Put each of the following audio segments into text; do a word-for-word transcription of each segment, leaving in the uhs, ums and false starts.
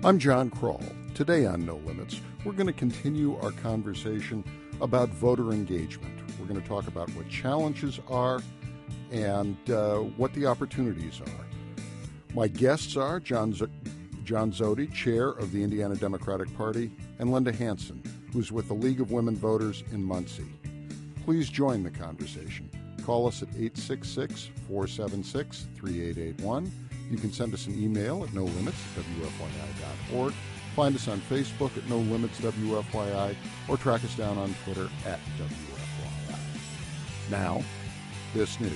I'm John Kroll. Today on No Limits, we're going to continue our conversation about voter engagement. We're going to talk about what challenges are and uh, what the opportunities are. My guests are John, Z- John Zody, chair of the Indiana Democratic Party, and Linda Hansen, who's with the League of Women Voters in Muncie. Please join the conversation. Call us at eight six six, four seven six, three eight eight one. You can send us an email at no limits at w f y i dot org. Find us on Facebook at No Limits W F Y I, or track us down on Twitter at W F Y I. Now, this news.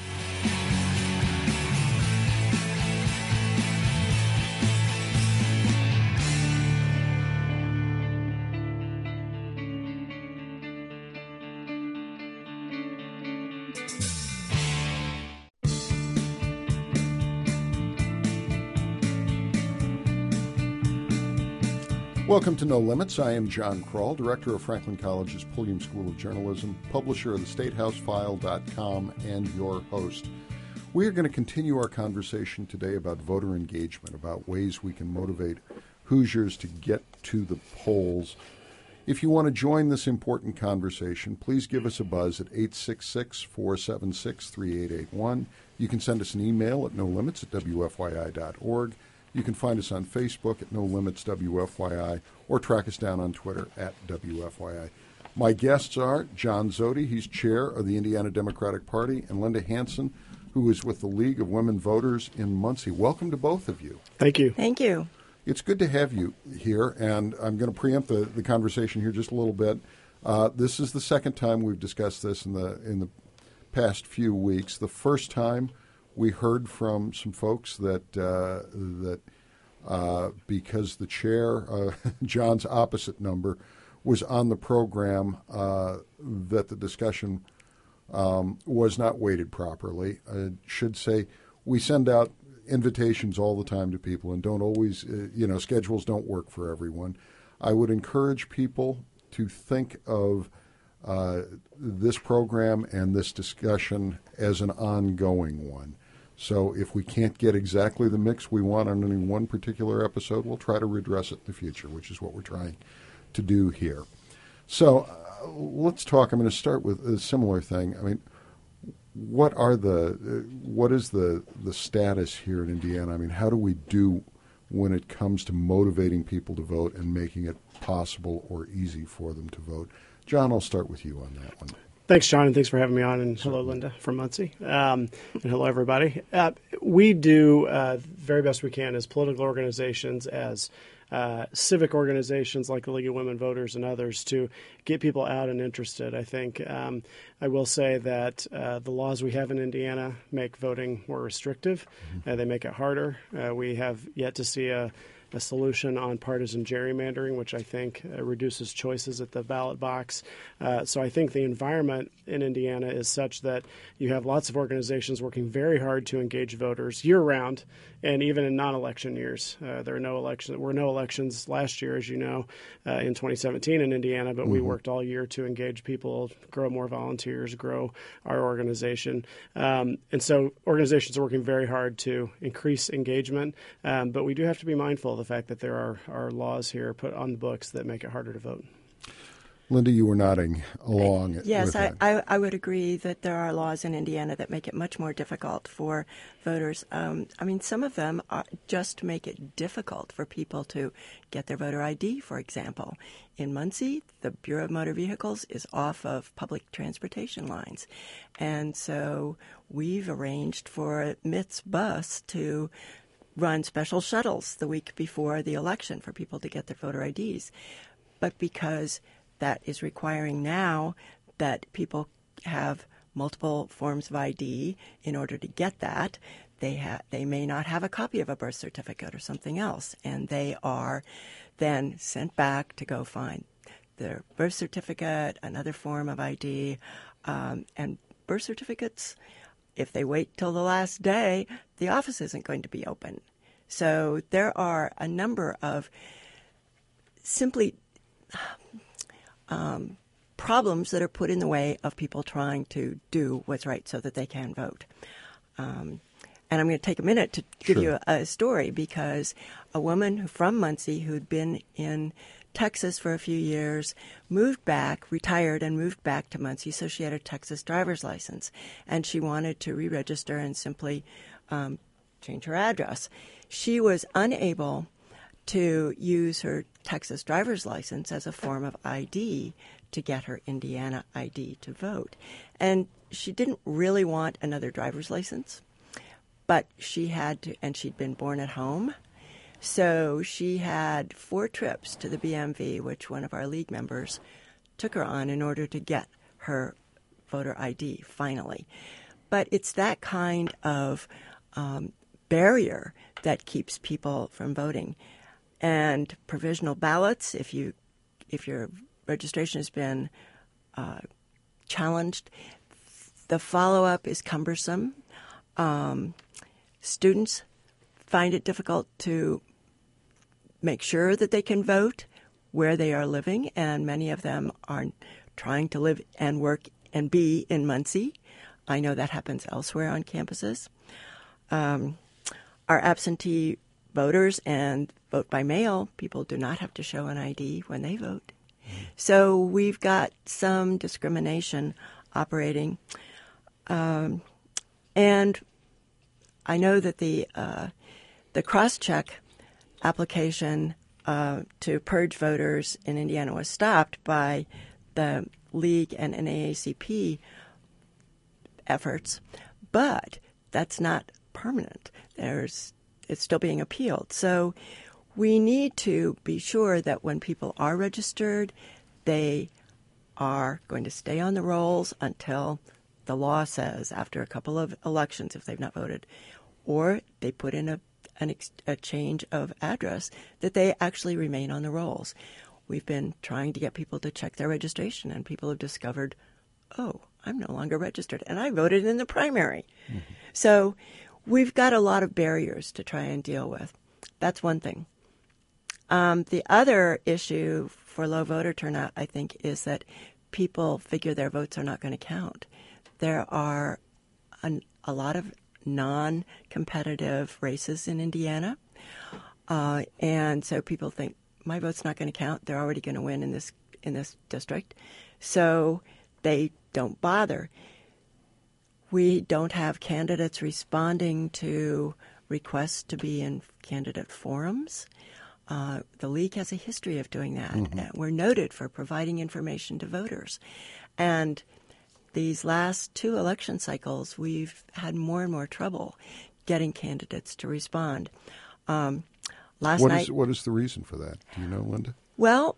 Welcome to No Limits. I am John Kroll, director of Franklin College's Pulliam School of Journalism, publisher of the state house file dot com, and your host. We are going to continue our conversation today about voter engagement, about ways we can motivate Hoosiers to get to the polls. If you want to join this important conversation, please give us a buzz at eight six six, four seven six, three eight eight one. You can send us an email at no limits at w f y i dot org. You can find us on Facebook at No Limits W F Y I, or track us down on Twitter at W F Y I. My guests are John Zody, he's chair of the Indiana Democratic Party, and Linda Hansen, who is with the League of Women Voters in Muncie. Welcome to both of you. Thank you. Thank you. It's good to have you here, and I'm going to preempt the, the conversation here just a little bit. Uh, this is the second time we've discussed this in the in the past few weeks. The first time we heard from some folks that uh, that uh, because the chair, uh, John's opposite number, was on the program, uh, that the discussion um, was not weighted properly. I should say we send out invitations all the time to people and don't always, uh, you know, schedules don't work for everyone. I would encourage people to think of uh, this program and this discussion as an ongoing one. So if we can't get exactly the mix we want on any one particular episode, we'll try to redress it in the future, which is what we're trying to do here. So uh, let's talk. I'm going to start with a similar thing. I mean, what are the uh, what is the the status here in Indiana? I mean, how do we do when it comes to motivating people to vote and making it possible or easy for them to vote? John, I'll start with you on that one. Thanks, John, and thanks for having me on. And hello, Linda from Muncie. Um, and hello, everybody. Uh, we do uh, the very best we can as political organizations, as uh, civic organizations like the League of Women Voters and others, to get people out and interested. I think um, I will say that uh, the laws we have in Indiana make voting more restrictive. Mm-hmm. Uh, they make it harder. Uh, we have yet to see a a solution on partisan gerrymandering, which I think uh, reduces choices at the ballot box. Uh, so I think the environment in Indiana is such that you have lots of organizations working very hard to engage voters year-round, and even in non-election years. Uh, there are no elections. There were no elections last year, as you know, uh, in twenty seventeen in Indiana, but mm-hmm. we worked all year to engage people, grow more volunteers, grow our organization. Um, and so organizations are working very hard to increase engagement, um, but we do have to be mindful the fact that there are, are laws here put on the books that make it harder to vote. Linda, you were nodding along. Yes, I, with I, I would agree that there are laws in Indiana that make it much more difficult for voters. Um, I mean, some of them are just make it difficult for people to get their voter I D, for example. In Muncie, the Bureau of Motor Vehicles is off of public transportation lines. And so we've arranged for M I T's bus to run special shuttles the week before the election for people to get their voter I Ds. But because that is requiring now that people have multiple forms of I D in order to get that, they ha- they may not have a copy of a birth certificate or something else, and they are then sent back to go find their birth certificate, another form of I D, um, and birth certificates, if they wait till the last day, the office isn't going to be open. So there are a number of simply um, problems that are put in the way of people trying to do what's right so that they can vote. Um, And I'm going to take a minute to give Sure. you a, a story, because a woman who, from Muncie who'd been in Texas for a few years, moved back, retired, and moved back to Muncie, so she had a Texas driver's license. And she wanted to re-register and simply um, change her address. She was unable to use her Texas driver's license as a form of I D to get her Indiana I D to vote. And she didn't really want another driver's license, but she had to, and she'd been born at home. So she had four trips to the B M V, which one of our league members took her on in order to get her voter I D finally. But it's that kind of um, barrier that keeps people from voting. And provisional ballots, if you if your registration has been uh, challenged, the follow-up is cumbersome. Um, students find it difficult to make sure that they can vote where they are living, and many of them are trying to live and work and be in Muncie. I know that happens elsewhere on campuses. Um, our absentee voters and vote by mail, people do not have to show an I D when they vote. So we've got some discrimination operating. Um, and I know that the uh, the cross-check application uh, to purge voters in Indiana was stopped by the League and N double A C P efforts, but that's not permanent. There's it's still being appealed. So we need to be sure that when people are registered, they are going to stay on the rolls until the law says, after a couple of elections, if they've not voted, or they put in a, an ex, a change of address, that they actually remain on the rolls. We've been trying to get people to check their registration, and people have discovered, oh, I'm no longer registered, and I voted in the primary. Mm-hmm. So we've got a lot of barriers to try and deal with. That's one thing. Um, the other issue for low voter turnout, I think, is that people figure their votes are not going to count. There are an, a lot of non-competitive races in Indiana, uh, and so people think, my vote's not going to count. They're already going to win in this in this district, so they don't bother. We don't have candidates responding to requests to be in candidate forums. Uh, the League has a history of doing that. Mm-hmm. We're noted for providing information to voters. And these last two election cycles, we've had more and more trouble getting candidates to respond. Um, last what night, is, what is the reason for that? Do you know, Linda? Well,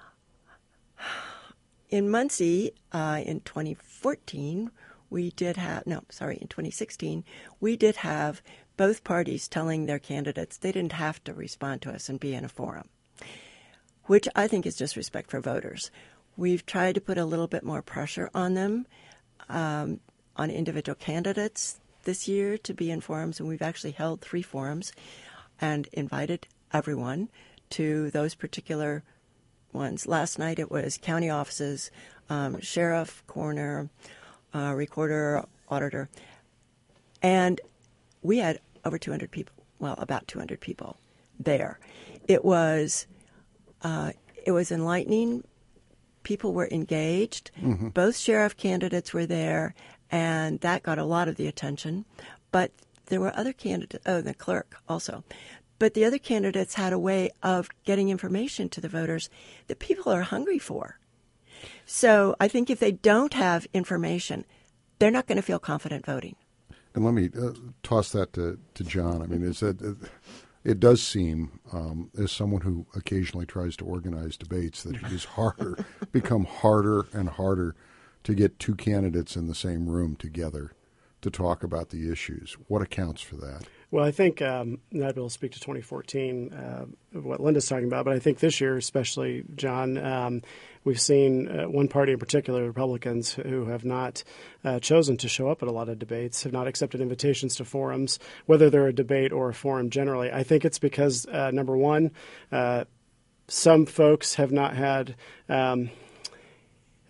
in Muncie, uh, in twenty fourteen, we did have, no, sorry, in twenty sixteen, we did have both parties telling their candidates they didn't have to respond to us and be in a forum, which I think is disrespect for voters. We've tried to put a little bit more pressure on them, um, on individual candidates this year to be in forums, and we've actually held three forums and invited everyone to those particular ones. Last night it was county offices, um, sheriff, coroner, uh, recorder, auditor, and we had over two hundred people, well, about two hundred people there. It was uh, it was enlightening. People were engaged. Mm-hmm. Both sheriff candidates were there, and that got a lot of the attention. But there were other candidates, oh, the clerk also. But the other candidates had a way of getting information to the voters that people are hungry for. So I think if they don't have information, they're not going to feel confident voting. And let me uh, toss that to, to John. I mean, is that it, it does seem, um, as someone who occasionally tries to organize debates, that it is harder, become harder and harder to get two candidates in the same room together to talk about the issues. What accounts for that? Well, I think um, I'd be able to speak to twenty fourteen, uh, what Linda's talking about, but I think this year, especially, John, um, we've seen uh, one party in particular, Republicans, who have not uh, chosen to show up at a lot of debates, have not accepted invitations to forums, whether they're a debate or a forum generally. I think it's because, uh, number one, uh, some folks have not had um,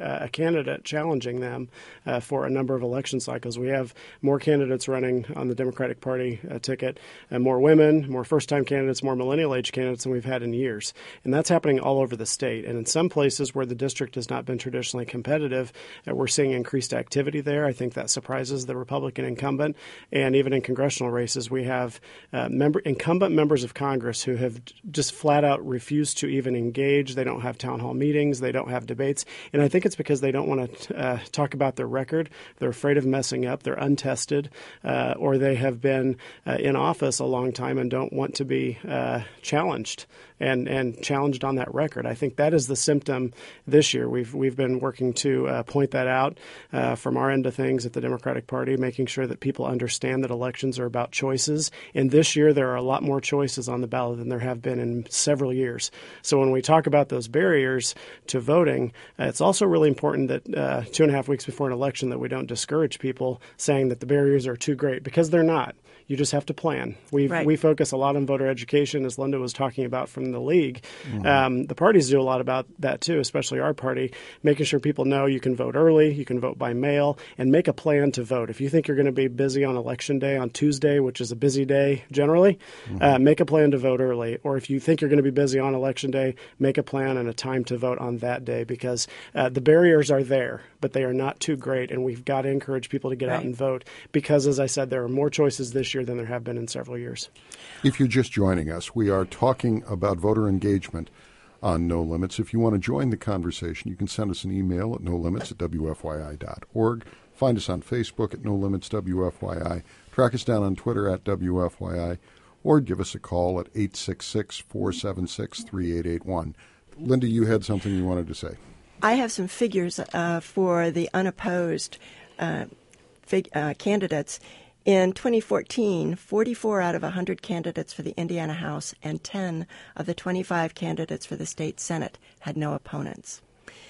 uh, a candidate challenging them uh, for a number of election cycles. We have more candidates running on the Democratic Party uh, ticket, and more women, more first-time candidates, more millennial-age candidates than we've had in years. And that's happening all over the state. And in some places where the district has not been traditionally competitive, uh, we're seeing increased activity there. I think that surprises the Republican incumbent. And even in congressional races, we have uh, member, incumbent members of Congress who have just flat out refused to even engage. They don't have town hall meetings. They don't have debates. And I think it's because they don't want to uh, talk about their record. They're afraid of messing up. They're untested, uh, or they have been uh, in office a long time and don't want to be uh, challenged and, and challenged on that record. I think that is the symptom this year. We've we've been working to uh, point that out uh, from our end of things at the Democratic Party, making sure that people understand that elections are about choices. And this year there are a lot more choices on the ballot than there have been in several years. So when we talk about those barriers to voting, uh, it's also really important that uh, two and a half weeks before an election that we don't discourage people saying that the barriers are too great, because they're not. You just have to plan. We right. we focus a lot on voter education, as Linda was talking about from the league. Mm-hmm. Um, the parties do a lot about that too, especially our party, making sure people know you can vote early, you can vote by mail, and make a plan to vote. If you think you're going to be busy on Election Day on Tuesday, which is a busy day generally, mm-hmm. uh, make a plan to vote early. Or if you think you're going to be busy on Election Day, make a plan and a time to vote on that day, because uh, the barriers are there, but they are not too great, and we've got to encourage people to get right. out and vote, because, as I said, there are more choices this year than there have been in several years. If you're just joining us, we are talking about voter engagement on No Limits. If you want to join the conversation, you can send us an email at no limits at w f y i dot org. Find us on Facebook at No Limits W F Y I. Track us down on Twitter at W F Y I, or give us a call at eight six six, four seven six, three eight eight one. Linda, you had something you wanted to say. I have some figures uh, for the unopposed uh, fig- uh, candidates. In twenty fourteen, forty-four out of one hundred candidates for the Indiana House and ten of the twenty-five candidates for the state Senate had no opponents.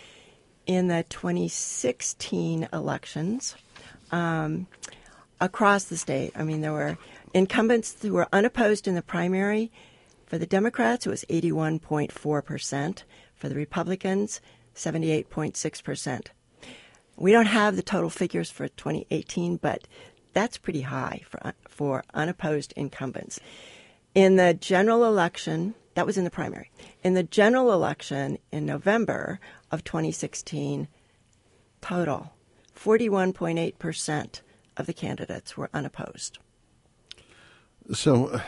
In the twenty sixteen elections, um, across the state, I mean, there were incumbents who were unopposed in the primary. For the Democrats, it was eighty-one point four percent. For the Republicans, seventy-eight point six percent. We don't have the total figures for twenty eighteen, but that's pretty high for for unopposed incumbents. In the general election, that was in the primary. In the general election in November of twenty sixteen, total, forty-one point eight percent of the candidates were unopposed. So uh,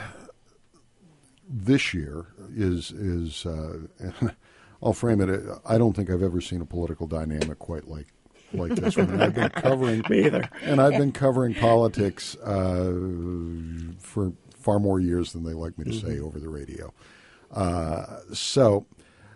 this year is, is uh, I'll frame it, I don't think I've ever seen a political dynamic quite like like this one. And I've been covering Me either. And I've been covering politics uh, for far more years than they like me to mm-hmm. say over the radio. Uh, so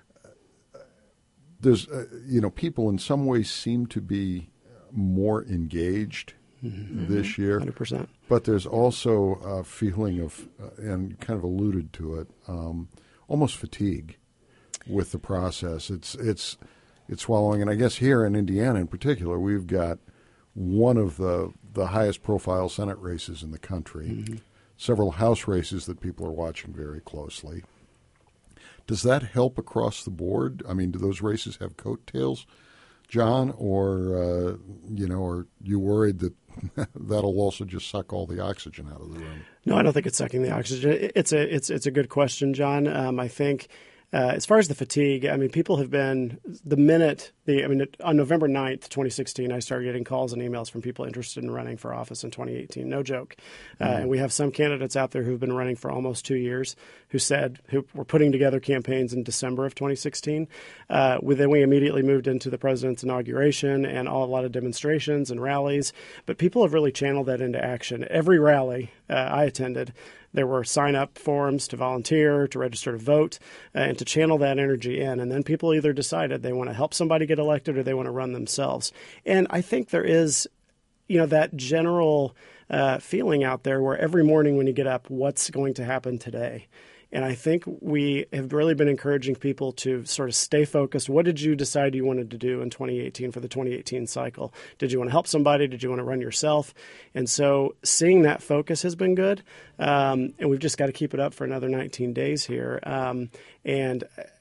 there's, uh, you know, people in some ways seem to be more engaged mm-hmm. this year. one hundred percent. But there's also a feeling of, uh, and you kind of alluded to it, um, almost fatigue with the process. It's it's. It's swallowing, and I guess here in Indiana in particular, we've got one of the, the highest profile Senate races in the country, mm-hmm. several House races that people are watching very closely. Does that help across the board? I mean, do those races have coattails, John, or, uh, you know, are you worried that that'll also just suck all the oxygen out of the room? No, I don't think it's sucking the oxygen. It's a, it's, it's a good question, John. Um, I think Uh, as far as the fatigue, I mean, people have been, the minute, the I mean, on November ninth, twenty sixteen, I started getting calls and emails from people interested in running for office in twenty eighteen. No joke. Uh, mm-hmm. And we have some candidates out there who've been running for almost two years who said, who were putting together campaigns in December of twenty sixteen. Uh, then we immediately moved into the president's inauguration and all, a lot of demonstrations and rallies. But people have really channeled that into action. Every rally uh, I attended, there were sign-up forms to volunteer, to register to vote, uh, and to channel that energy in. And then people either decided they want to help somebody get elected or they want to run themselves. And I think there is, you know, that general uh, feeling out there where every morning when you get up, what's going to happen today? And I think we have really been encouraging people to sort of stay focused. What did you decide you wanted to do in twenty eighteen for the twenty eighteen cycle? Did you want to help somebody? Did you want to run yourself? And so seeing that focus has been good. Um, and we've just got to keep it up for another nineteen days here. Um, and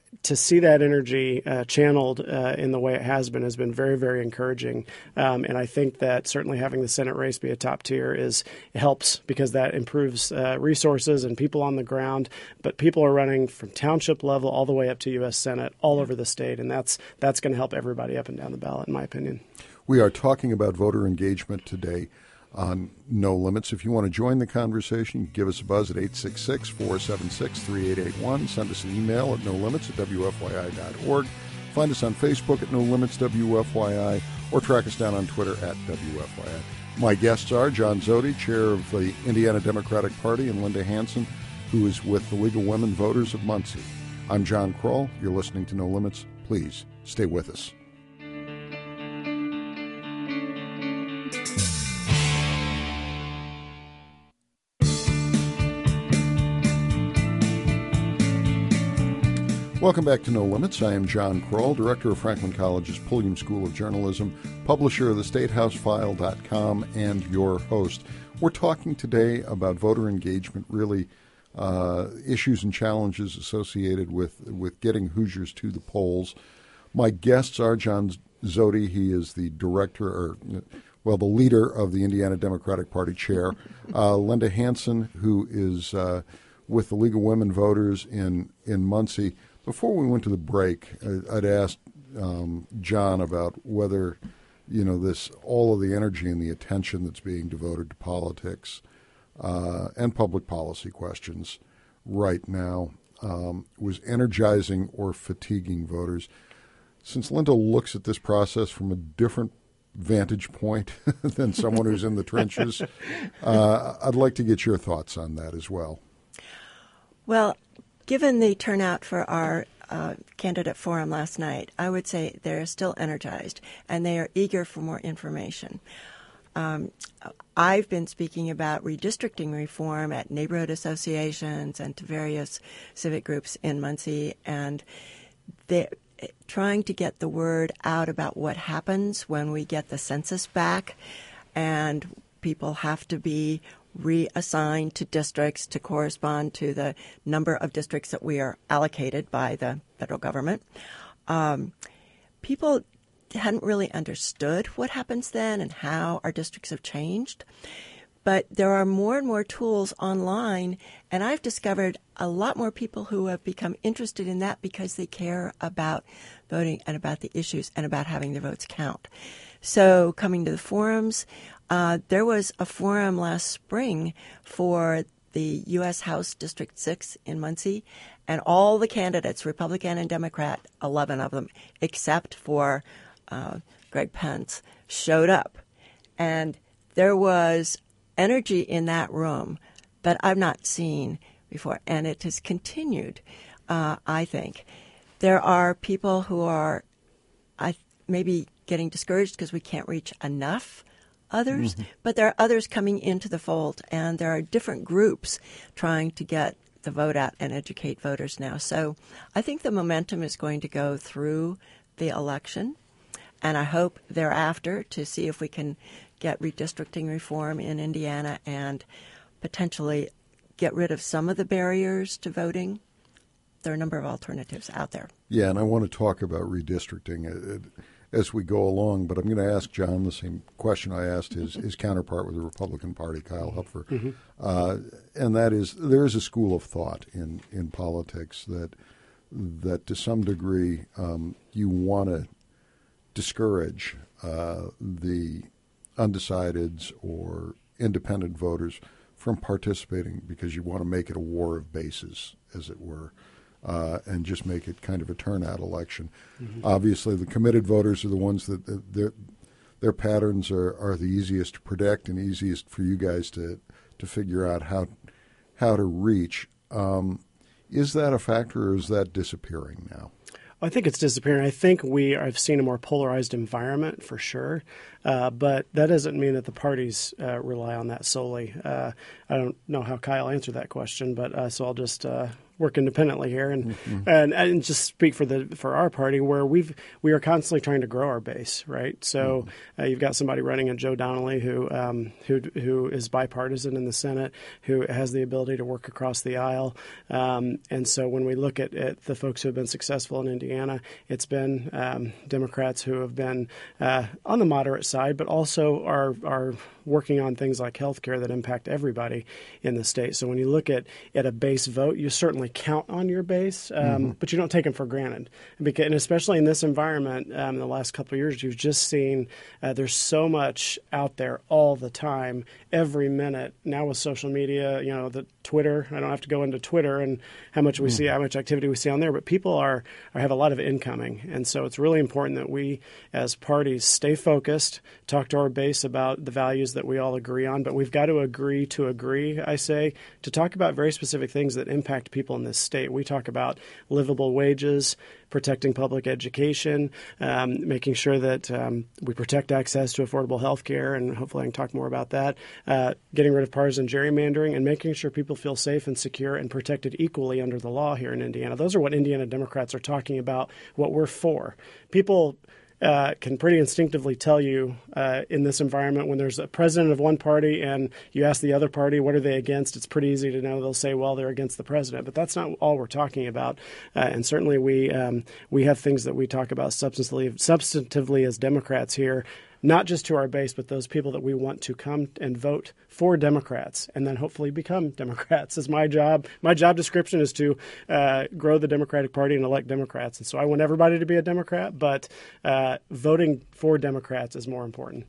to see that energy uh, channeled uh, in the way it has been has been very, very encouraging. Um, and I think that certainly having the Senate race be a top tier is helps because that improves uh, resources and people on the ground. But people are running from township level all the way up to U S Senate all over the state, and that's that's going to help everybody up and down the ballot, in my opinion. We are talking about voter engagement today on No Limits. If you want to join the conversation, give us a buzz at eight six six, four seven six, three eight eight one. Send us an email at no limits at w f y i dot org. Find us on Facebook at No Limits W F Y I, or track us down on Twitter at W F Y I. My guests are John Zody, chair of the Indiana Democratic Party, and Linda Hansen, who is with the League of Women Voters of Muncie. I'm John Kroll. You're listening to No Limits. Please stay with us. Welcome back to No Limits. I am John Kroll, director of Franklin College's Pulliam School of Journalism, publisher of the state house file dot com, and your host. We're talking today about voter engagement, really uh, issues and challenges associated with, with getting Hoosiers to the polls. My guests are John Zody. He is the director, or well, the leader of the Indiana Democratic Party chair. Uh, Linda Hansen, who is uh, with the League of Women Voters in, in Muncie. Before we went to the break, I'd asked um, John about whether, you know, this all of the energy and the attention that's being devoted to politics uh, and public policy questions right now um, was energizing or fatiguing voters. Since Linda looks at this process from a different vantage point than someone who's in the trenches, uh, I'd like to get your thoughts on that as well. Well, given the turnout for our uh, candidate forum last night, I would say they're still energized and they are eager for more information. Um, I've been speaking about redistricting reform at neighborhood associations and to various civic groups in Muncie, and they're trying to get the word out about what happens when we get the census back and people have to be reassigned to districts to correspond to the number of districts that we are allocated by the federal government. Um, people hadn't really understood what happens then and how our districts have changed. But there are more and more tools online, and I've discovered a lot more people who have become interested in that because they care about voting and about the issues and about having their votes count. So coming to the forums, Uh, there was a forum last spring for the U S House District six in Muncie, and all the candidates, Republican and Democrat, eleven of them, except for uh, Greg Pence, showed up. And there was energy in that room that I've not seen before, and it has continued, uh, I think. There are people who are I maybe getting discouraged because we can't reach enough others, mm-hmm. but there are others coming into the fold, and there are different groups trying to get the vote out and educate voters now. So I think the momentum is going to go through the election, and I hope thereafter to see if we can get redistricting reform in Indiana and potentially get rid of some of the barriers to voting. There are a number of alternatives out there. Yeah, and I want to talk about redistricting It, as we go along, but I'm going to ask John the same question I asked his, his counterpart with the Republican Party, Kyle Hupfer, mm-hmm. uh, and that is there is a school of thought in, in politics that that to some degree um, you want to discourage uh, the undecideds or independent voters from participating because you want to make it a war of bases, as it were. Uh, and just make it kind of a turnout election. Mm-hmm. Obviously, the committed voters are the ones that, that their their patterns are, are the easiest to predict and easiest for you guys to to figure out how how to reach. Um, is that a factor, or is that disappearing now? I think it's disappearing. I think we have seen a more polarized environment for sure, uh, but that doesn't mean that the parties uh, rely on that solely. Uh, I don't know how Kyle answered that question, but uh, so I'll just uh, work independently here, and, mm-hmm. and and just speak for the for our party, where we've we are constantly trying to grow our base, right? So mm-hmm. uh, you've got somebody running in Joe Donnelly who um, who who is bipartisan in the Senate, who has the ability to work across the aisle, um, and so when we look at, at the folks who have been successful in Indiana, it's been um, Democrats who have been uh, on the moderate side, but also are are working on things like health care that impact everybody in the state. So when you look at, at a base vote, you certainly count on your base, um, mm-hmm. but you don't take them for granted. Because, and especially in this environment, um, in the last couple of years, you've just seen uh, there's so much out there all the time, every minute. Now with social media, you know, the Twitter, I don't have to go into Twitter and how much we mm-hmm. see, how much activity we see on there, but people are, are have a lot of incoming. And so it's really important that we as parties stay focused, talk to our base about the values that we all agree on, but we've got to agree to agree, I say, to talk about very specific things that impact people in this state. We talk about livable wages, protecting public education, um, making sure that um, we protect access to affordable health care, and hopefully I can talk more about that, uh, getting rid of partisan gerrymandering, and making sure people feel safe and secure and protected equally under the law here in Indiana. Those are what Indiana Democrats are talking about, what we're for. People Uh, can pretty instinctively tell you uh, in this environment when there's a president of one party and you ask the other party, what are they against? It's pretty easy to know. They'll say, well, they're against the president. But that's not all we're talking about. Uh, and certainly we um, we have things that we talk about substantively, substantively as Democrats here, not just to our base, but those people that we want to come and vote for Democrats and then hopefully become Democrats. Is my job. My job description is to uh, grow the Democratic Party and elect Democrats. And so I want everybody to be a Democrat, but uh, voting for Democrats is more important.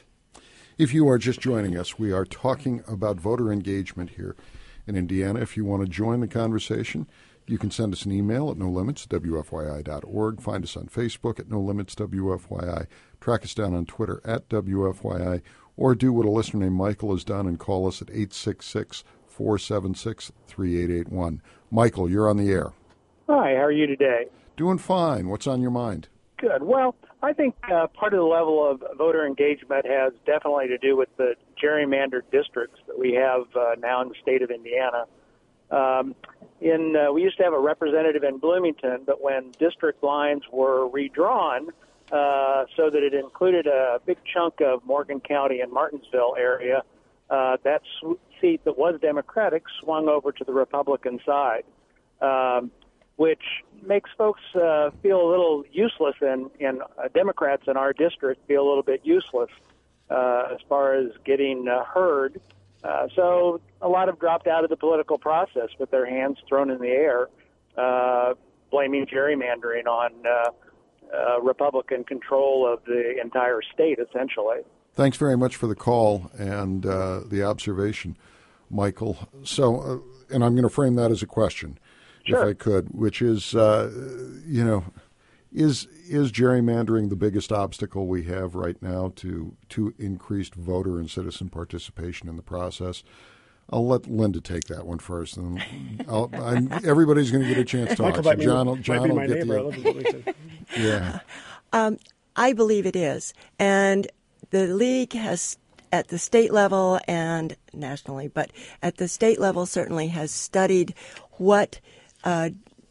If you are just joining us, we are talking about voter engagement here in Indiana. If you want to join the conversation, you can send us an email at no limits at w f y i dot org. Find us on Facebook at no limits w f y i. Track us down on Twitter at W F Y I, or do what a listener named Michael has done and call us at eight six six, four seven six, three eight eight one. Michael, you're on the air. Hi, how are you today? Doing fine. What's on your mind? Good. Well, I think uh, part of the level of voter engagement has definitely to do with the gerrymandered districts that we have uh, now in the state of Indiana. Um, in uh, we used to have a representative in Bloomington, but when district lines were redrawn uh, so that it included a big chunk of Morgan County and Martinsville area, uh, that sw- seat that was Democratic swung over to the Republican side, um, which makes folks uh, feel a little useless, and, and uh, Democrats in our district feel a little bit useless uh, as far as getting uh, heard. Uh, so a lot have dropped out of the political process with their hands thrown in the air, uh, blaming gerrymandering on uh, uh, Republican control of the entire state, essentially. Thanks very much for the call and uh, the observation, Michael. So, uh, and I'm going to frame that as a question, sure. if I could, which is, uh, you know, is is gerrymandering the biggest obstacle we have right now to to increased voter and citizen participation in the process? I'll let Linda take that one first, and I'll, I'm, everybody's going to get a chance to talk. So John will, John will get the yeah. Um, I believe it is, and the league has, at the state level and nationally, but at the state level certainly has studied what uh,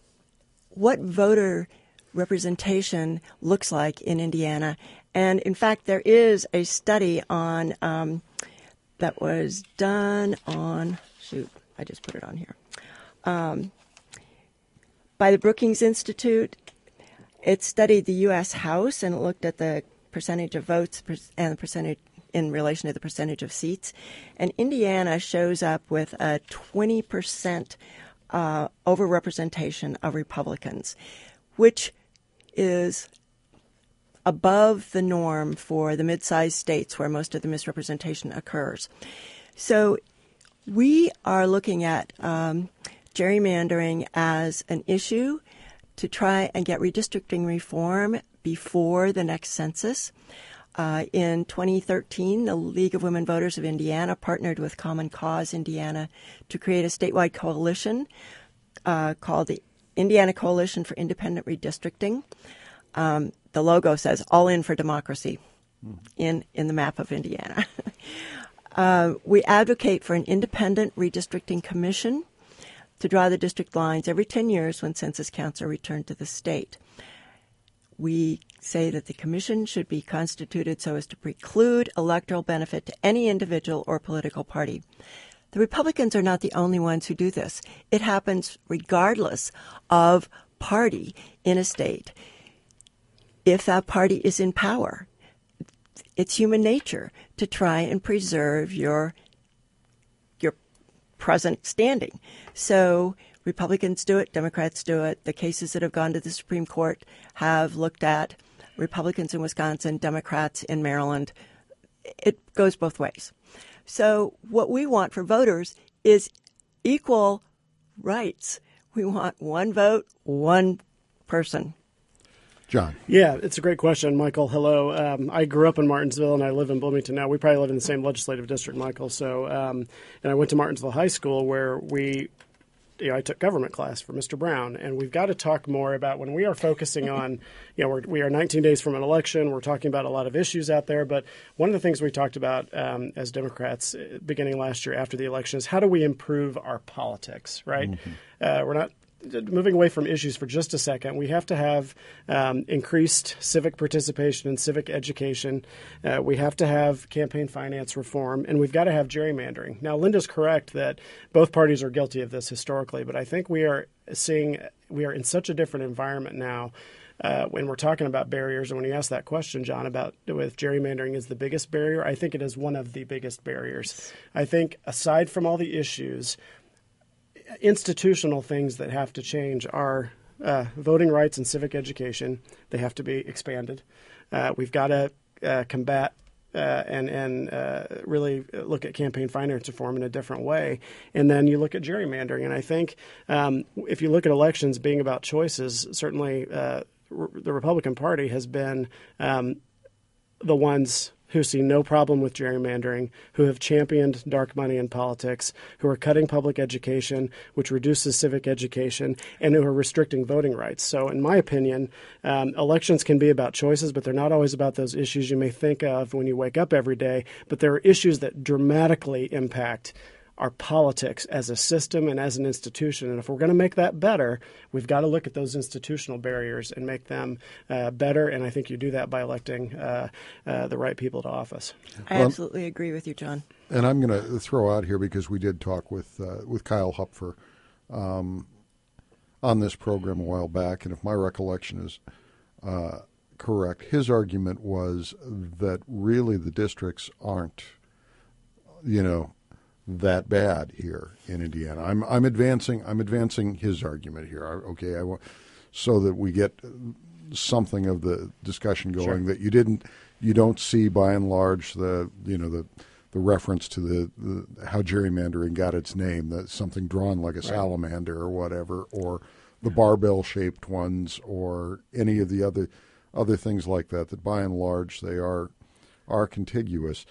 what voter representation looks like in Indiana. And in fact, there is a study on um, that was done on, shoot, I just put it on here, um, by the Brookings Institute. It studied the U S House and it looked at the percentage of votes and the percentage in relation to the percentage of seats. And Indiana shows up with a twenty percent uh, overrepresentation of Republicans, which is above the norm for the mid-sized states where most of the misrepresentation occurs. So we are looking at um, gerrymandering as an issue to try and get redistricting reform before the next census. Uh, in twenty thirteen, the League of Women Voters of Indiana partnered with Common Cause Indiana to create a statewide coalition uh, called the Indiana Coalition for Independent Redistricting. Um, the logo says "All in for Democracy" mm. in, in the map of Indiana. uh, we advocate for an independent redistricting commission to draw the district lines every ten years when census counts are returned to the state. We say that the commission should be constituted so as to preclude electoral benefit to any individual or political party. The Republicans are not the only ones who do this. It happens regardless of party in a state. If that party is in power, it's human nature to try and preserve your your present standing. So Republicans do it, Democrats do it. The cases that have gone to the Supreme Court have looked at Republicans in Wisconsin, Democrats in Maryland. It goes both ways. So what we want for voters is equal rights. We want one vote, one person. John. Yeah, it's a great question, Michael. Hello. Um, I grew up in Martinsville, and I live in Bloomington now. We probably live in the same legislative district, Michael. So, um, and I went to Martinsville High School, where we, you know, I took government class for Mister Brown, and we've got to talk more about when we are focusing on, you know, we're, we are nineteen days from an election. We're talking about a lot of issues out there, but one of the things we talked about um, as Democrats beginning last year after the election is how do we improve our politics, right? Mm-hmm. Uh, we're not. Moving away from issues for just a second, we have to have um, increased civic participation and civic education. Uh, we have to have campaign finance reform, and we've got to have gerrymandering. Now, Linda's correct that both parties are guilty of this historically, but I think we are seeing we are in such a different environment now. Uh, when we're talking about barriers, and when you ask that question, John, about if gerrymandering is the biggest barrier, I think it is one of the biggest barriers. I think aside from all the issues, institutional things that have to change are uh, voting rights and civic education. They have to be expanded. Uh, we've got to uh, combat uh, and, and uh, really look at campaign finance reform in a different way. And then you look at gerrymandering. And I think um, if you look at elections being about choices, certainly uh, r- the Republican Party has been um, the ones who see no problem with gerrymandering, who have championed dark money in politics, who are cutting public education, which reduces civic education, and who are restricting voting rights. So in my opinion, um, elections can be about choices, but they're not always about those issues you may think of when you wake up every day. But there are issues that dramatically impact our politics as a system and as an institution. And if we're going to make that better, we've got to look at those institutional barriers and make them uh, better. And I think you do that by electing uh, uh, the right people to office. I well, absolutely agree with you, John. And I'm going to throw out here, because we did talk with uh, with Kyle Hupfer um, on this program a while back. And if my recollection is uh, correct, his argument was that really the districts aren't, you know, that bad here in Indiana. I'm I'm advancing I'm advancing his argument here. Okay, I want so that we get something of the discussion going. Sure. That you didn't you don't see by and large the you know the the reference to the, the how gerrymandering got its name, that something drawn like a right. salamander or whatever, or the barbell shaped ones, or any of the other other things like that. That by and large they are are contiguous.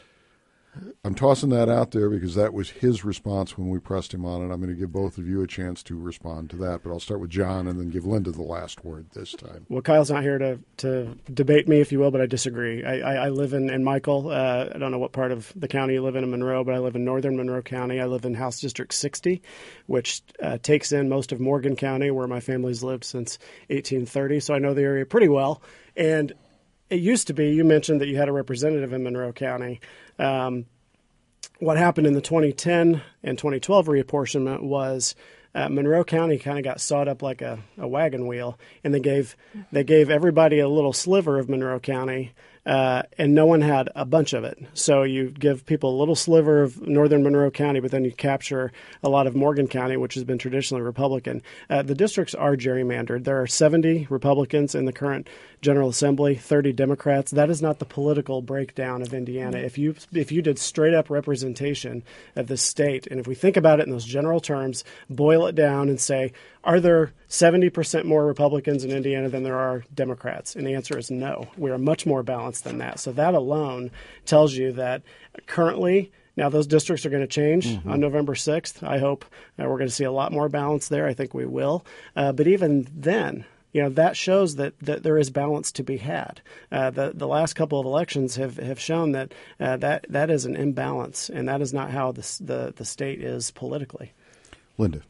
I'm tossing that out there because that was his response when we pressed him on it. I'm going to give both of you a chance to respond to that, but I'll start with John and then give Linda the last word this time. Well, Kyle's not here to, to debate me, if you will, but I disagree. I, I, I live in, in Michael. Uh, I don't know what part of the county you live in in Monroe, but I live in northern Monroe County. I live in House District sixty, which uh, takes in most of Morgan County, where my family's lived since eighteen thirty, so I know the area pretty well. And it used to be, you mentioned that you had a representative in Monroe County. Um, what happened in the twenty ten and twenty twelve reapportionment was uh, Monroe County kind of got sawed up like a, a wagon wheel, and they gave they gave everybody a little sliver of Monroe County, uh, and no one had a bunch of it. So you give people a little sliver of northern Monroe County, but then you capture a lot of Morgan County, which has been traditionally Republican. Uh, the districts are gerrymandered. There are seventy Republicans in the current General Assembly, thirty Democrats. That is not the political breakdown of Indiana. If you if you did straight up representation of the state, and if we think about it in those general terms, boil it down and say, are there seventy percent more Republicans in Indiana than there are Democrats? And the answer is no. We are much more balanced than that. So that alone tells you that currently, now those districts are going to change mm-hmm. on November sixth. I hope uh, we're going to see a lot more balance there. I think we will. Uh, but even then, you know, that shows that, that there is balance to be had. Uh, the the last couple of elections have, have shown that uh, that that is an imbalance, and that is not how the the, the state is politically. Linda.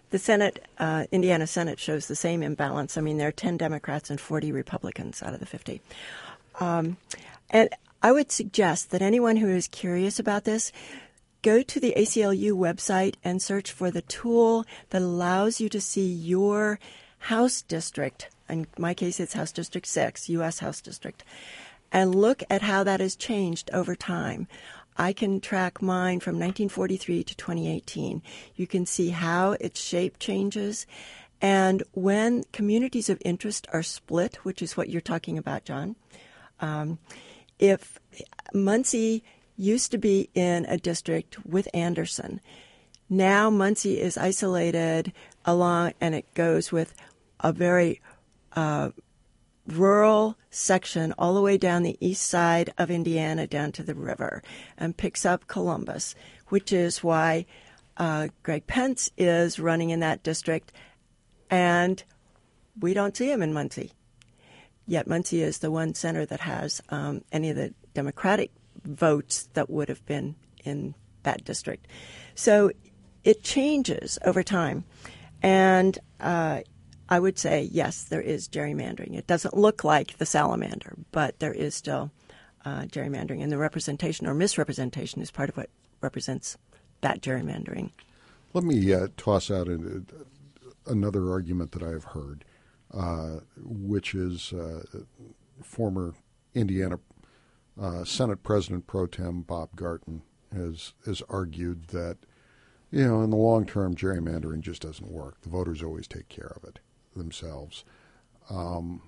The Senate, uh, Indiana Senate shows the same imbalance. I mean, there are ten Democrats and forty Republicans out of the fifty. Um, and I would suggest that anyone who is curious about this, go to the A C L U website and search for the tool that allows you to see your House district. In my case, it's House District six, U S House District, and look at how that has changed over time. I can track mine from nineteen forty-three to twenty eighteen. You can see how its shape changes. And when communities of interest are split, which is what you're talking about, John, um, if Muncie used to be in a district with Anderson, now Muncie is isolated along, and it goes with a very uh, rural section all the way down the east side of Indiana down to the river and picks up Columbus, which is why uh, Greg Pence is running in that district, and we don't see him in Muncie. Yet Muncie is the one center that has um, any of the Democratic votes that would have been in that district. So it changes over time. And uh, I would say, yes, there is gerrymandering. It doesn't look like the salamander, but there is still uh, gerrymandering. And the representation or misrepresentation is part of what represents that gerrymandering. Let me uh, toss out a, another argument that I have heard, uh, which is uh, former Indiana uh, Senate President Pro Tem Bob Garton has, has argued that, you know, in the long term, gerrymandering just doesn't work. The voters always take care of it themselves. Um,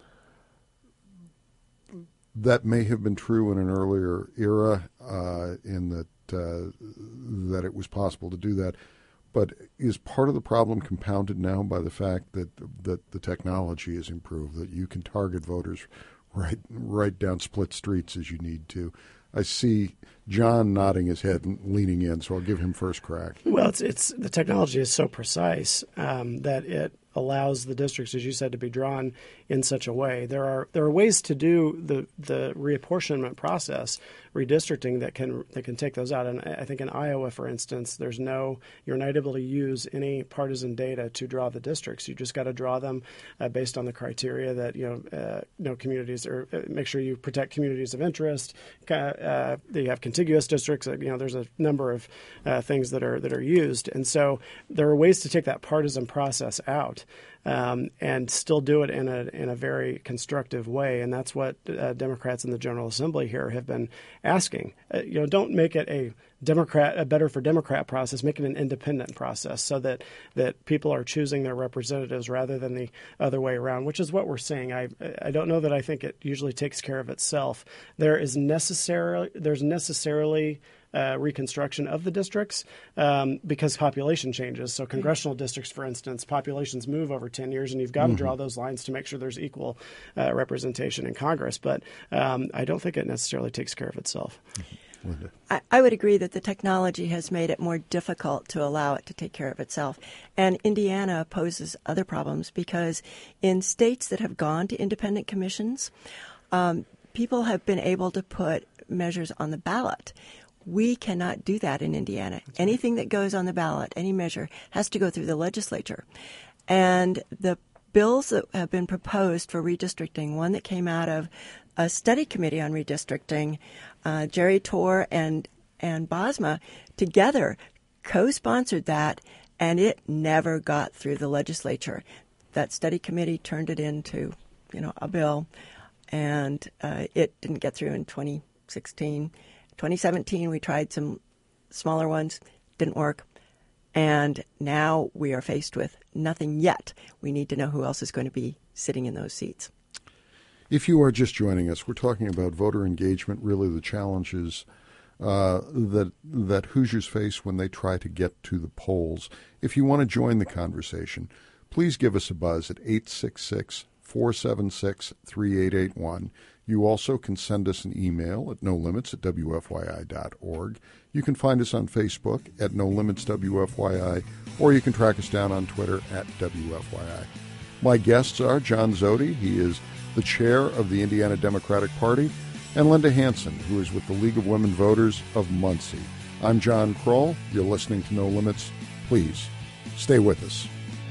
that may have been true in an earlier era, uh, in that uh, that it was possible to do that. But is part of the problem compounded now by the fact that that the technology has improved, that you can target voters right right down split streets as you need to? I see John nodding his head and leaning in, so I'll give him first crack. Well, it's it's the technology is so precise um, that it allows the districts, as you said, to be drawn in such a way. There are there are ways to do the the reapportionment process, redistricting that can that can take those out. And I think in Iowa, for instance, there's no you're not able to use any partisan data to draw the districts. You just got to draw them uh, based on the criteria that you know uh, you know communities or uh, make sure you protect communities of interest. Uh, you have contiguous districts. You know, there's a number of uh, things that are that are used, and so there are ways to take that partisan process out. Um, and still do it in a in a very constructive way, and that's what uh, Democrats in the General Assembly here have been asking. Uh, you know, don't make it a Democrat a better for Democrat process. Make it an independent process, so that that people are choosing their representatives rather than the other way around, which is what we're seeing. I I don't know that I think it usually takes care of itself. There is necessarily there's necessarily Uh, reconstruction of the districts um, because population changes. So congressional districts, for instance, populations move over ten years, and you've got mm-hmm. to draw those lines to make sure there's equal uh, representation in Congress. But um, I don't think it necessarily takes care of itself. Mm-hmm. I, I would agree that the technology has made it more difficult to allow it to take care of itself. And Indiana poses other problems because in states that have gone to independent commissions, um, people have been able to put measures on the ballot. We cannot do that in Indiana. That's Anything right. that goes on the ballot, any measure, has to go through the legislature. And the bills that have been proposed for redistricting, one that came out of a study committee on redistricting, uh, Jerry Torr and, and Bosma together co-sponsored that, and it never got through the legislature. That study committee turned it into, you know, a bill, and uh, it didn't get through in twenty sixteen. twenty seventeen, we tried some smaller ones, didn't work. And now we are faced with nothing yet. We need to know who else is going to be sitting in those seats. If you are just joining us, we're talking about voter engagement, really the challenges uh, that that Hoosiers face when they try to get to the polls. If you want to join the conversation, please give us a buzz at eight six six, four seven six, three eight eight one. You also can send us an email at no limits at w f y i dot org. You can find us on Facebook at no limits w f y i, or you can track us down on Twitter at w f y i. My guests are John Zody, he is the chair of the Indiana Democratic Party, and Linda Hansen, who is with the League of Women Voters of Muncie. I'm John Kroll. You're listening to No Limits. Please Stay with us.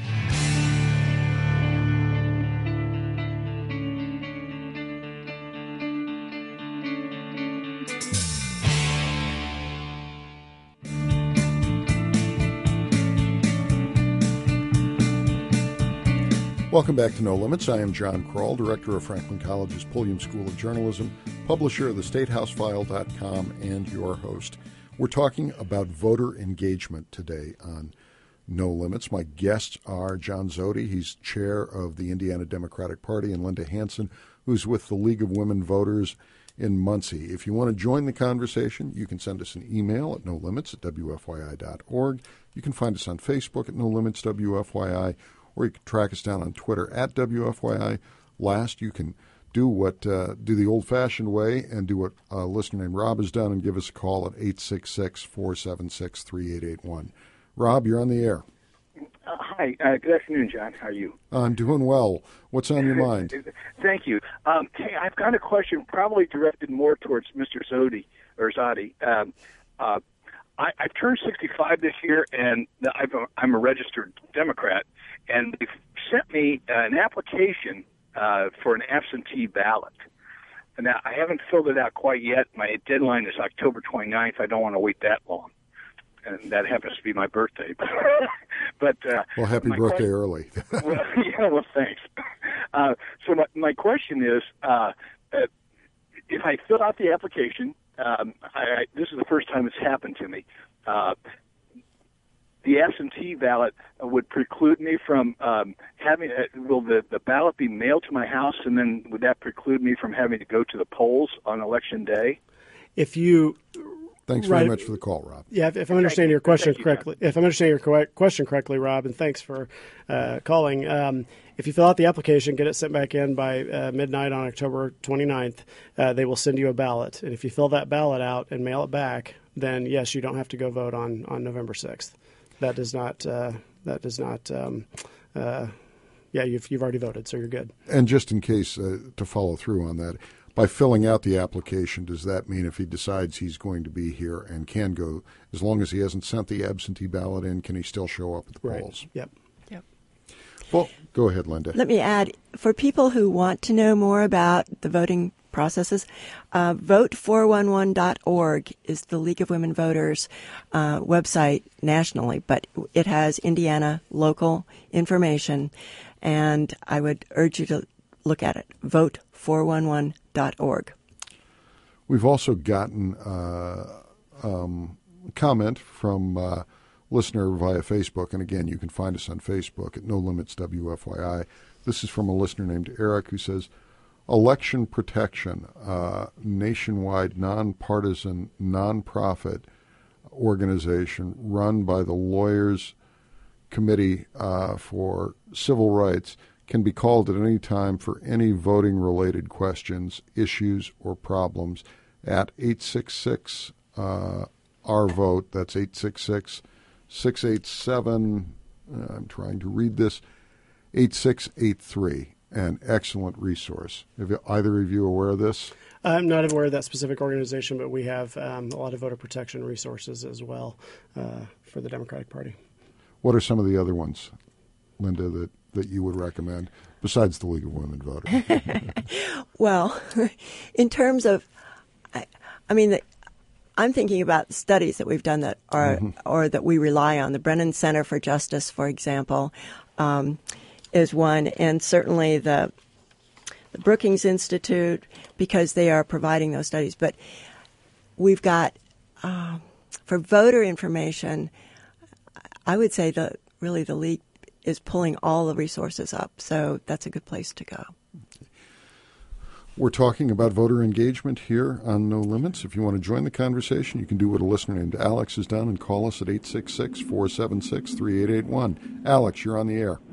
Welcome back to No Limits. I am John Kroll, director of Franklin College's Pulliam School of Journalism, publisher of the state house file dot com, and your host. We're talking about voter engagement today on No Limits. My guests are John Zody, he's chair of the Indiana Democratic Party, and Linda Hansen, who's with the League of Women Voters in Muncie. If you want to join the conversation, you can send us an email at no limits at w f y i dot org. You can find us on Facebook at No Limits W F Y I, or you can track us down on Twitter at W F Y I. Last, you can do what uh, do the old-fashioned way and do what a listener named Rob has done and give us a call at eight six six, four seven six, three eight eight one. Rob, you're on the air. Uh, hi. Uh, good afternoon, John. How are you? I'm doing well. What's on your mind? Thank you. Um, hey, I've got a question probably directed more towards Mister Zodi, or Zodi. Um, uh, I, I've turned sixty-five this year, and I've a, I'm a registered Democrat, and they've sent me uh, an application uh, for an absentee ballot. And now, I haven't filled it out quite yet. My deadline is October twenty-ninth. I don't want to wait that long. And that happens to be my birthday. but uh, Well, happy birthday question, early. well, yeah, well, thanks. Uh, so my, my question is, uh, uh, if I fill out the application, um, I, I, this is the first time it's happened to me, uh, the absentee ballot would preclude me from um, having, uh, will the, the ballot be mailed to my house, and then would that preclude me from having to go to the polls on Election Day? If you... Thanks right. very much for the call, Rob. Yeah, if, if I'm understanding your question you, correctly, if I'm understanding your co- question correctly, Rob, and thanks for uh, calling. Um, if you fill out the application, get it sent back in by uh, midnight on October twenty-ninth, uh, they will send you a ballot. And if you fill that ballot out and mail it back, then yes, you don't have to go vote on, on November sixth. That does not. Uh, that does not. Um, uh, yeah, you've you've already voted, so you're good. And just in case uh, to follow through on that. By filling out the application, does that mean if he decides he's going to be here and can go, as long as he hasn't sent the absentee ballot in, can he still show up at the Right. polls? Yep. Yep. Well, go ahead, Linda. Let me add, for people who want to know more about the voting processes, uh, vote four one one dot org is the League of Women Voters uh, website nationally, but it has Indiana local information, and I would urge you to look at it. vote four one one dot org. We've also gotten uh, um, comment from uh, listener via Facebook, and again, you can find us on Facebook at No Limits W F Y I. This is from a listener named Eric who says, Election Protection, uh, nationwide nonpartisan nonprofit organization run by the Lawyers Committee uh, for Civil Rights, can be called at any time for any voting-related questions, issues, or problems at eight six six uh, our vote. That's eight six six, six eight seven, uh, I'm trying to read this, eight six eight three. An excellent resource. Are either of you aware of this? I'm not aware of that specific organization, but we have um, a lot of voter protection resources as well uh, for the Democratic Party. What are some of the other ones, Linda, that that you would recommend besides the League of Women Voters? Well, in terms of, I, I mean, the, I'm thinking about studies that we've done that are, mm-hmm. or that we rely on. The Brennan Center for Justice, for example, um, is one, and certainly the, the Brookings Institute, because they are providing those studies. But we've got, uh, for voter information, I would say the really the League is pulling all the resources up, so that's a good place to go. We're talking about voter engagement here on No Limits. If you want to join the conversation, you can do what a listener named Alex has done and call us at eight six six, four seven six, three eight eight one. Alex, you're on the air.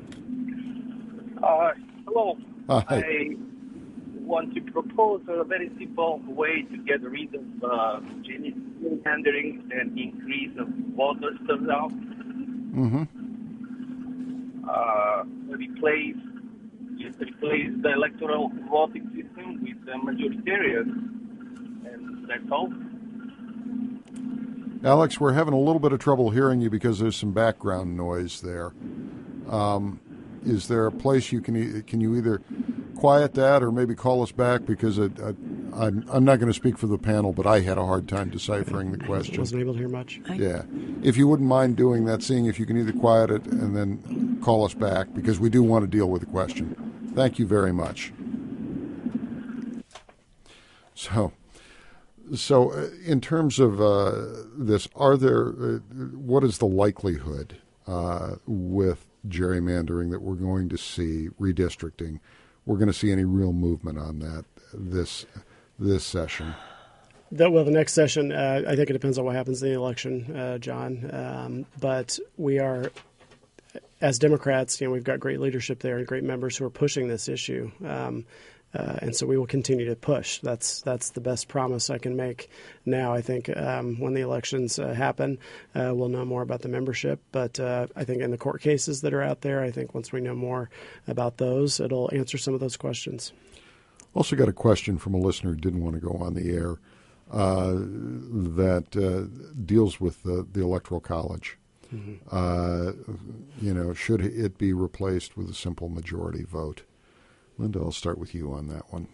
Uh, hello. Hi. I want to propose a very simple way to get rid of uh, gerrymandering and increase of voters turnout. Mm-hmm. Uh, replace just replace the electoral voting system with the majoritarian, and that's all. Alex, we're having a little bit of trouble hearing you because there's some background noise there. Um, is there a place you can e- can you either quiet that or maybe call us back, because it, I, I'm I'm not going to speak for the panel, but I had a hard time deciphering the question. I wasn't able to hear much. Yeah, if you wouldn't mind doing that, seeing if you can either quiet it and then call us back, because we do want to deal with the question. Thank you very much. So. So, uh, in terms of uh, this, are there? Uh, what is the likelihood uh, with gerrymandering that we're going to see redistricting? We're going to see any real movement on that this this session? That, well, the next session, uh, I think it depends on what happens in the election, uh, John. Um, but we are, as Democrats, you know, we've got great leadership there and great members who are pushing this issue. Um, Uh, and so we will continue to push. That's that's the best promise I can make now. I think um, when the elections uh, happen, uh, we'll know more about the membership. But uh, I think in the court cases that are out there, I think once we know more about those, it'll answer some of those questions. Also got a question from a listener who didn't want to go on the air uh, that uh, deals with the, the Electoral College. Mm-hmm. Uh, you know, should it be replaced with a simple majority vote? Linda, I'll start with you on that one.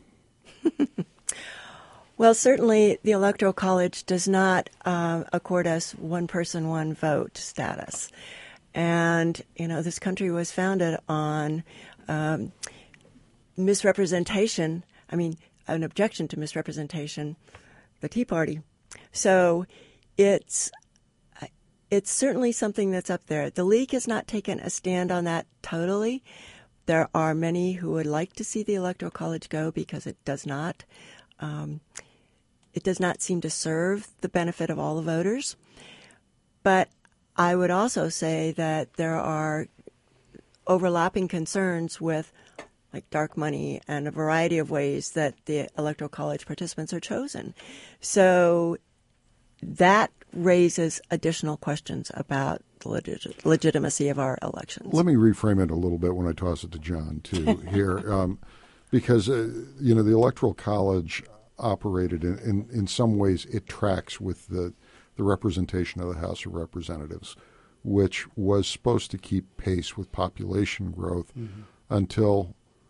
Well, certainly the Electoral College does not uh, accord us one person, one vote status. And, you know, this country was founded on um, misrepresentation. I mean, an objection to misrepresentation, the Tea Party. So it's it's certainly something that's up there. The League has not taken a stand on that totally. There are many who would like to see the Electoral College go because it does not um, it does not seem to serve the benefit of all the voters. But I would also say that there are overlapping concerns with like dark money and a variety of ways that the Electoral College participants are chosen. So that raises additional questions about the legit- legitimacy of our elections. Let me reframe it a little bit when I toss it to John, too, here, um, because, uh, you know, the Electoral College operated in, in, in some ways it tracks with the, the representation of the House of Representatives, which was supposed to keep pace with population growth mm-hmm. until,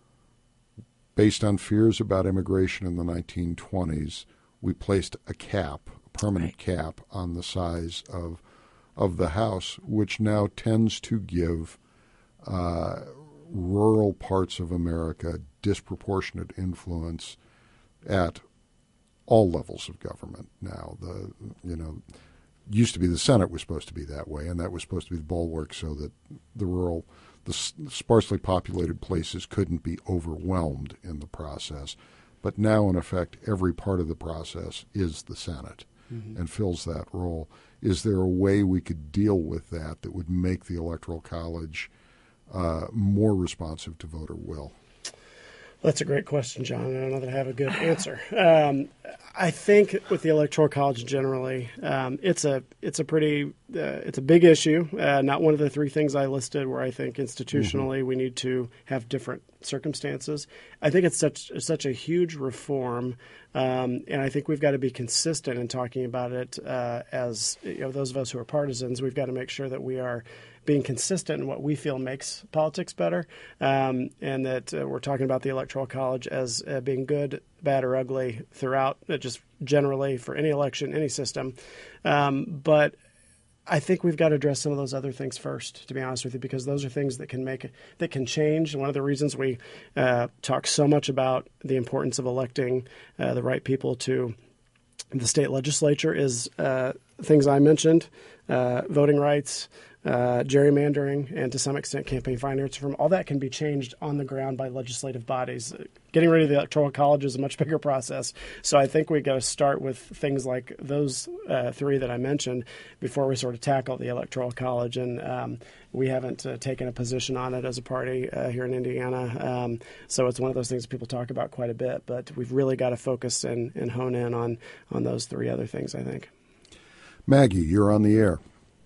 based on fears about immigration in the nineteen twenties, we placed a cap, a permanent right. cap on the size of of the House, which now tends to give uh, rural parts of America disproportionate influence at all levels of government. Now, the you know, used to be the Senate was supposed to be that way, and that was supposed to be the bulwark so that the rural, the sparsely populated places couldn't be overwhelmed in the process. But now, in effect, every part of the process is the Senate mm-hmm. and fills that role. Is there a way we could deal with that that would make the Electoral College uh, more responsive to voter will? That's a great question, John, and I don't know that I have a good answer. Um, I think with the Electoral College generally, um, it's a it's a pretty uh, it's a big issue. Uh, not one of the three things I listed where I think institutionally mm-hmm. we need to have different circumstances. I think it's such such a huge reform, um, and I think we've got to be consistent in talking about it. Uh, as you know, those of us who are partisans, we've got to make sure that we are being consistent in what we feel makes politics better, um, and that uh, we're talking about the Electoral College as uh, being good, bad, or ugly throughout, uh, just generally for any election, any system. Um, but I think we've got to address some of those other things first, to be honest with you, because those are things that can make that can change. One of the reasons we uh, talk so much about the importance of electing uh, the right people to the state legislature is uh, things I mentioned, uh, voting rights, Uh, gerrymandering, and to some extent campaign finance reform. All that can be changed on the ground by legislative bodies. Getting rid of the Electoral College is a much bigger process. So I think we've got to start with things like those uh, three that I mentioned before we sort of tackle the Electoral College. And um, we haven't uh, taken a position on it as a party uh, here in Indiana. Um, so it's one of those things people talk about quite a bit. But we've really got to focus and, and hone in on, on those three other things, I think. Maggie, you're on the air.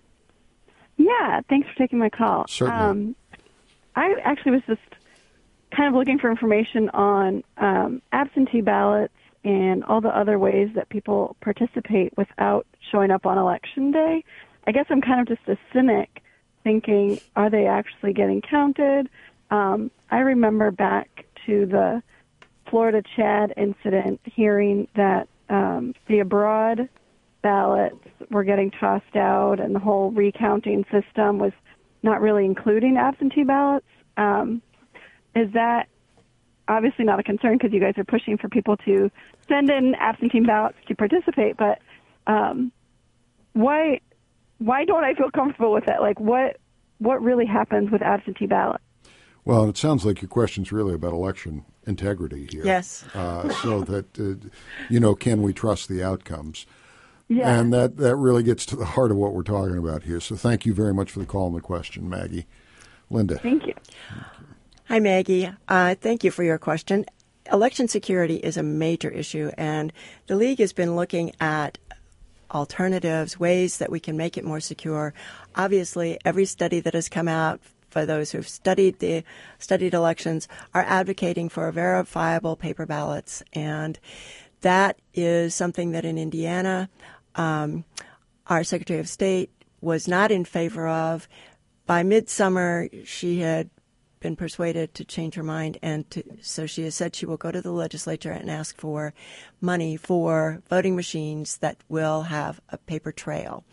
Yeah, thanks for taking my call. Certainly. Um, I actually was just kind of looking for information on um, absentee ballots and all the other ways that people participate without showing up on election day, I guess I'm kind of just a cynic thinking, are they actually getting counted? Um, I remember back to the Florida Chad incident, hearing that um, the abroad ballots were getting tossed out and the whole recounting system was not really including absentee ballots. Um, is that obviously not a concern because you guys are pushing for people to send in absentee ballots to participate, but um, why why don't I feel comfortable with that? Like, what what really happens with absentee ballots? Well, it sounds like your question's really about election integrity here. Yes. Uh, so that, uh, you know, can we trust the outcomes? Yeah. And that, that really gets to the heart of what we're talking about here. So thank you very much for the call and the question, Maggie. Linda. Thank you. Hi, Maggie. Uh, thank you for your question. Election security is a major issue, and the League has been looking at alternatives, ways that we can make it more secure. Obviously, every study that has come out for those who've studied the studied elections are advocating for verifiable paper ballots, and that is something that in Indiana, um, our Secretary of State was not in favor of. By midsummer, she had been persuaded to change her mind, and to, so she has said she will go to the legislature and ask for money for voting machines that will have a paper trail.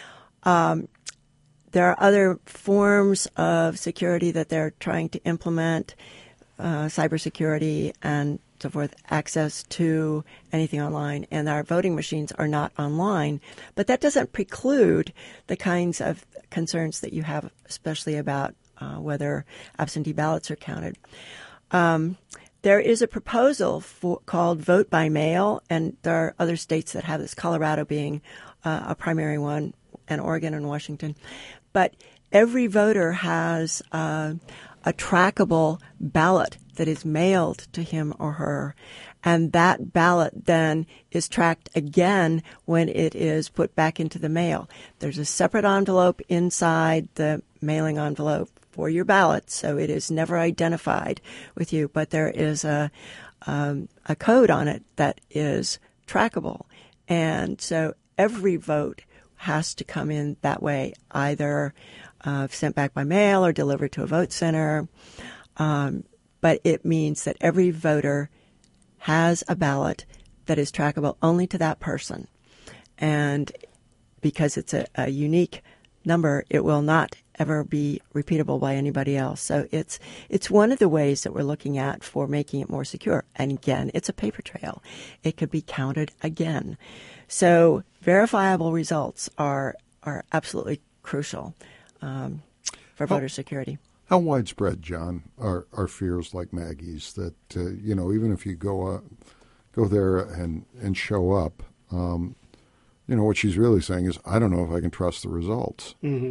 Um, there are other forms of security that they're trying to implement, uh, cybersecurity and so forth, access to anything online, and our voting machines are not online. But that doesn't preclude the kinds of concerns that you have, especially about uh, whether absentee ballots are counted. Um, there is a proposal for, called Vote by Mail, and there are other states that have this, Colorado being uh, a primary one, and Oregon and Washington. But every voter has uh, a trackable ballot that is mailed to him or her, and that ballot then is tracked again when it is put back into the mail. There's a separate envelope inside the mailing envelope for your ballot, so it is never identified with you, but there is a um, a code on it that is trackable, and so every vote has to come in that way, either uh, sent back by mail or delivered to a vote center. Um, but it means that every voter has a ballot that is trackable only to that person. And because it's a, a unique number, it will not ever be repeatable by anybody else. So it's it's one of the ways that we're looking at for making it more secure. And again, it's a paper trail. It could be counted again. So verifiable results are are absolutely crucial um, for How, voter security. How widespread, John, are, are fears like Maggie's that, uh, you know, even if you go uh, go there and, and show up, um, you know, what she's really saying is, I don't know if I can trust the results. Mm-hmm.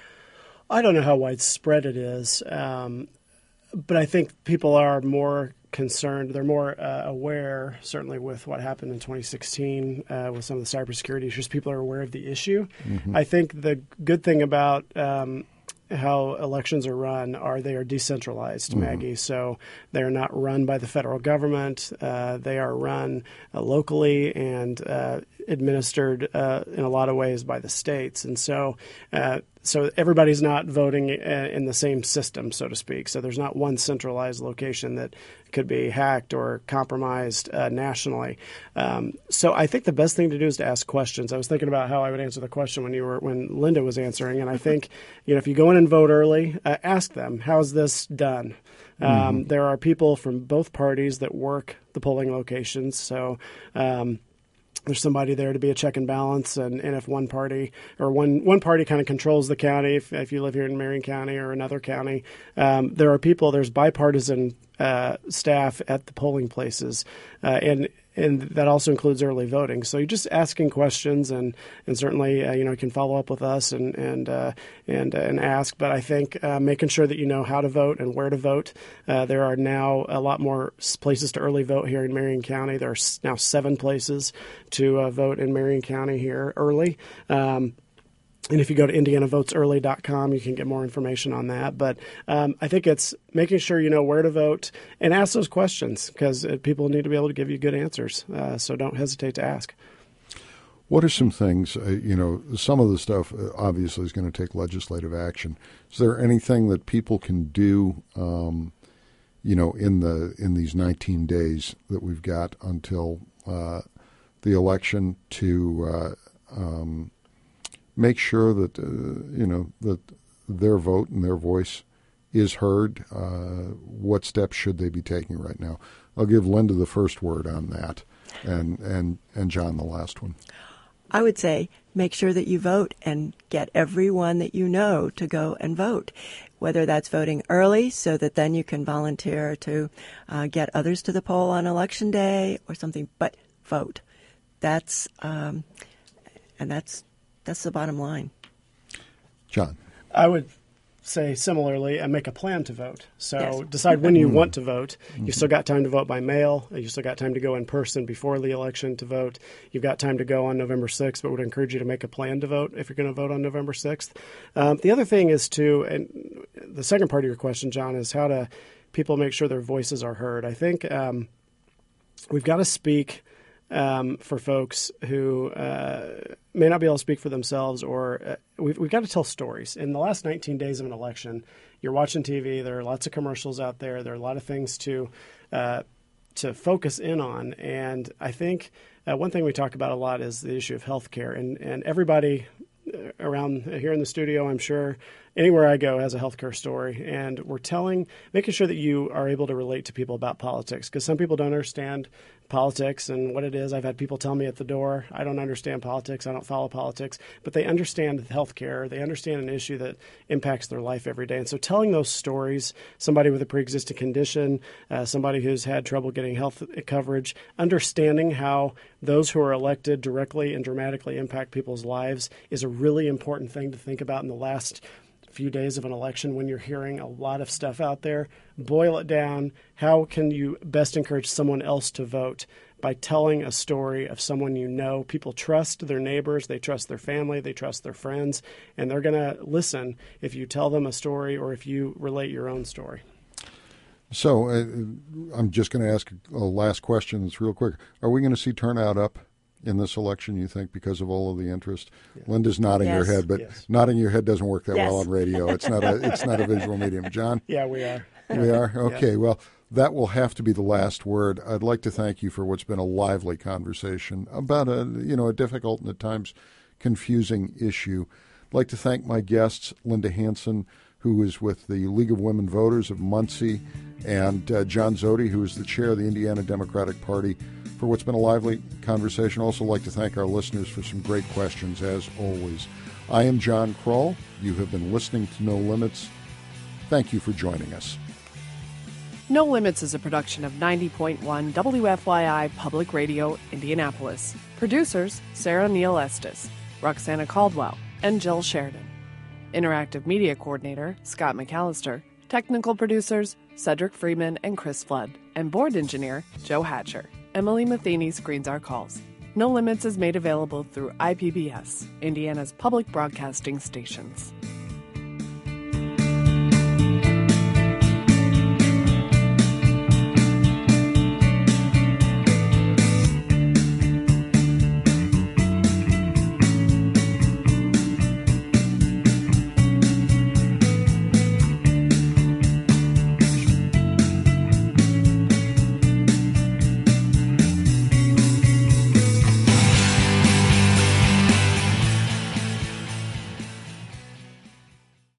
I don't know how widespread it is, um, but I think people are more concerned. They're more uh, aware, certainly with what happened in twenty sixteen uh, with some of the cybersecurity issues. People are aware of the issue. Mm-hmm. I think the good thing about um, how elections are run are they are decentralized, mm-hmm. Maggie. So they are not run by the federal government. Uh, they are run uh, locally and uh, administered uh, in a lot of ways by the states. And so uh, so everybody's not voting in the same system, so to speak. So there's not one centralized location that could be hacked or compromised uh, nationally. Um, so I think the best thing to do is to ask questions. I was thinking about how I would answer the question when you were when Linda was answering, and I think you know if you go in and vote early, uh, ask them, how's this done? Um, mm-hmm. There are people from both parties that work the polling locations, so um, there's somebody there to be a check and balance, and, and if one party or one one party kind of controls the county, if, if you live here in Marion County or another county, um, there are people, there's bipartisan uh, staff at the polling places, uh, and and that also includes early voting. So you're just asking questions, and and certainly uh, you know you can follow up with us and and uh, and uh, and ask. But I think uh, making sure that you know how to vote and where to vote. Uh, there are now a lot more places to early vote here in Marion County. There are now seven places to uh, vote in Marion County here early. Um, And if you go to indiana votes early dot com, you can get more information on that. But um, I think it's making sure you know where to vote and ask those questions, because people need to be able to give you good answers. Uh, so don't hesitate to ask. What are some things, uh, you know, some of the stuff uh, obviously is going to take legislative action. Is there anything that people can do, um, you know, in the in these nineteen days that we've got until uh, the election to uh, um, make sure that, uh, you know, that their vote and their voice is heard? Uh, what steps should they be taking right now? I'll give Linda the first word on that, and, and, and John the last one. I would say make sure that you vote and get everyone that you know to go and vote, whether that's voting early so that then you can volunteer to uh, get others to the poll on Election Day or something, but vote. That's um, and that's that's the bottom line. John. I would say similarly and make a plan to vote. So Yes. decide when you want to vote. You've still got time to vote by mail. You've still got time to go in person before the election to vote. You've got time to go on November sixth, but would encourage you to make a plan to vote if you're going to vote on November sixth. Um, the other thing is to, and the second part of your question, John, is how to people make sure their voices are heard. I think um, we've got to speak Um, for folks who uh, may not be able to speak for themselves, or uh, we've, we've got to tell stories. In the last nineteen days of an election, you're watching T V. There are lots of commercials out there. There are a lot of things to uh, to focus in on. And I think uh, one thing we talk about a lot is the issue of health care. And, and everybody around here in the studio, I'm sure, anywhere I go has a healthcare story. And we're telling, making sure that you are able to relate to people about politics, because some people don't understand politics and what it is. I've had people tell me at the door, I don't understand politics, I don't follow politics, but they understand healthcare. They understand an issue that impacts their life every day. And so telling those stories, somebody with a pre-existing condition, uh, somebody who's had trouble getting health coverage, understanding how those who are elected directly and dramatically impact people's lives is a really important thing to think about in the last few days of an election when you're hearing a lot of stuff out there. Boil it down. How can you best encourage someone else to vote? By telling a story of someone you know. People trust their neighbors, they trust their family, they trust their friends, and they're going to listen if you tell them a story or if you relate your own story. So uh, I'm just going to ask a last question that's real quick. Are we going to see turnout up in this election, you think, because of all of the interest? Yeah. Linda's nodding yes. her head, but yes. nodding your head doesn't work that yes. well on radio. It's not a it's not a visual medium. John? Yeah, we are. We are? Okay, yeah. Well, that will have to be the last word. I'd like to thank you for what's been a lively conversation about a, you know, a difficult and at times confusing issue. I'd like to thank my guests, Linda Hansen, who is with the League of Women Voters of Muncie, and uh, John Zody, who is the chair of the Indiana Democratic Party, for what's been a lively conversation. Also like to thank our listeners for some great questions, as always. I am John Kroll. You have been listening to No Limits. Thank you for joining us. No Limits is a production of ninety point one W F Y I Public Radio, Indianapolis. Producers, Sarah Neal Estes, Roxana Caldwell, and Jill Sheridan. Interactive Media Coordinator, Scott McAllister. Technical producers, Cedric Freeman and Chris Flood. And Board Engineer, Joe Hatcher. Emily Matheny screens our calls. No Limits is made available through I P B S, Indiana's public broadcasting stations.